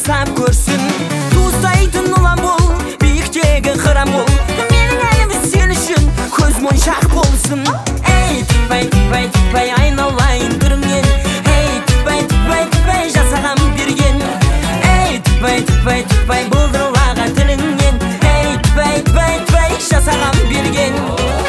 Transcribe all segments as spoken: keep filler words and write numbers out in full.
жасап көрсін. Туыстайтын ұлан бол, биіктегі қырам бол. Менің әлім сен үшін көз моншақ болсын. Ей, тікпай, тікпай, тікпай айналайын түріңнен. Ей, тікпай, тікпай, тікпай жасаған берген. Ей, тікпай, тікпай, тікпай бұлдырылаған тіліңнен. Ей, тікпай, тікпай, тікпай жасаған берген.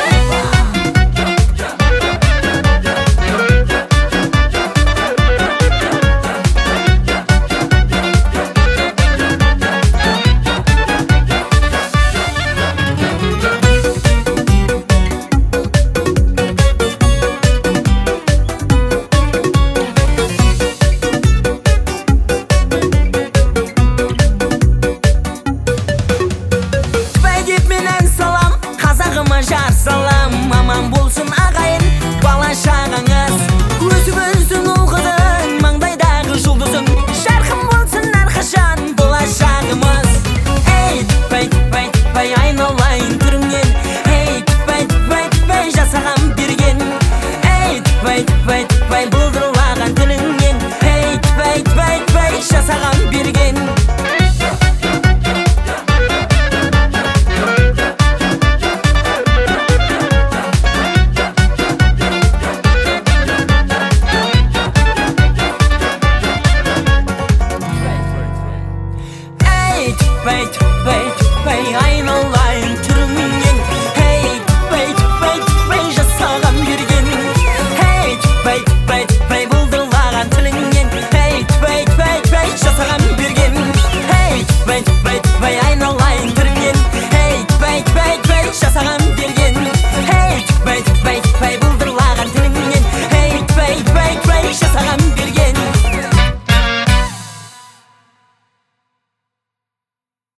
Жар салам, мамам болсын ағайын, бала шағаңыз. Өзіңіздің ұл-қызың, маңдайдағы жұлдызың, жарқын болсын әрқашан болашағымыз. Ей, тікпай, тікпай, тікпай айналайын түріңнен. Ей, тікпай, тікпай, тікпай жасаған берген. Ей, тікпай, тікпай, тікпай бұлдырылаған тіліңнен. Ей, тікпай, тікпай, тікпай жасаған берген.